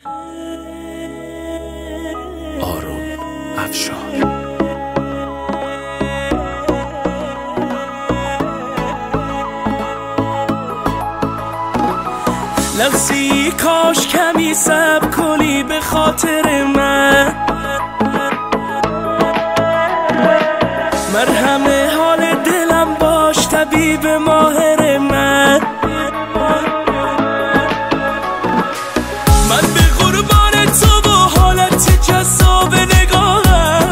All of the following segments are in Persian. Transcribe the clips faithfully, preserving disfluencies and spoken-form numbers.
آروم افشار. لحظی کاش کمی صبر کنی به خاطر من، مرهم حال دلم باش طبیب ماهر من. من به قربان تو و حالت جذاب نگاهم،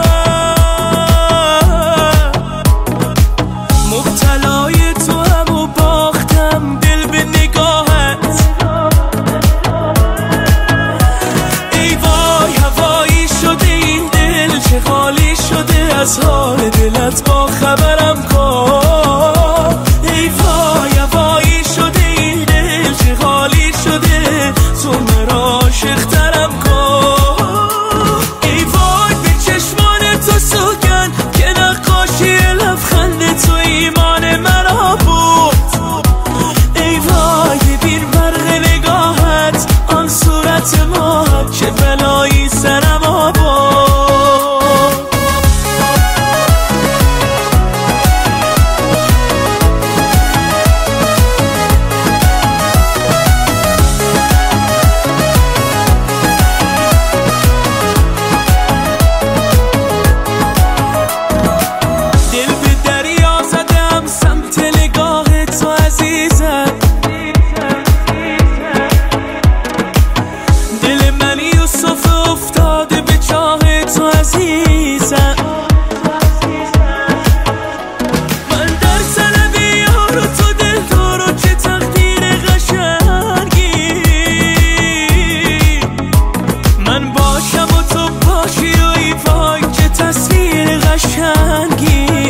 مبتلای تو هم و باختم دل به نگاهت. ای وای هوایی شده این دل، چه خالی شده از حال دلت، با خبرم کن. ای وای هوایی شده این دل، چه خالی شده، تو مرا عاشق‌ترم کن. ای وای به چشمان تو سوگن که نقاشی لبخند تو ایمان مرا بود. ای وای ببین برق نگاهت، آن صورت ماهت، چه بلایی سرم آورد. من در طلب یار و تو دلدار و چه تقدیر قشنگی، من باشم و تو باشی و ای وای چه تصویر قشنگی.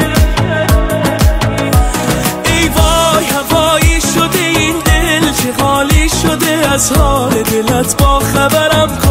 ای وای هوایی شده این دل، چه خالی شده از حال دلت، با خبرم کن.